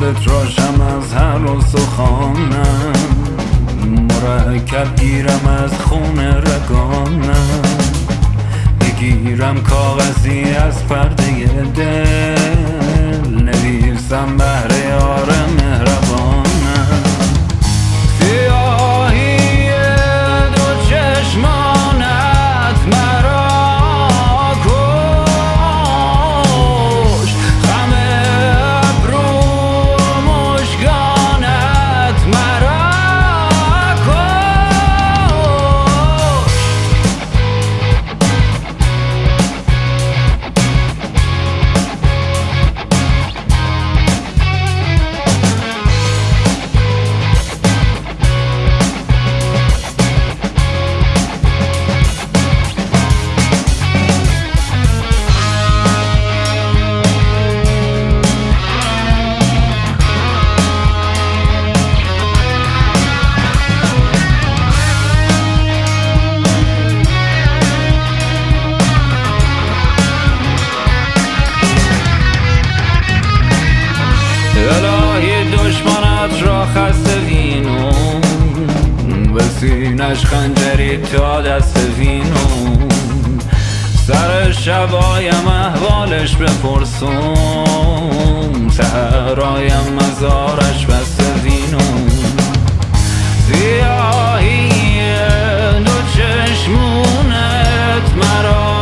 بتراشم از هر استخوانم، مرکب گیرم از خون رگانم، بگیرم کاغذی از پرده دل، نویسم بهر یار مهربانم. سیاهی دو چشمانت مرا کش، خم ابرو مژگانت مرا کش. الهی دشمنت را خسته وینو، به سینش خنجری تا دست وینو، سر شبایم احوالش بپرسم، سهرایم مزارش بسته وینو. سیاهی دو چشمونت مرا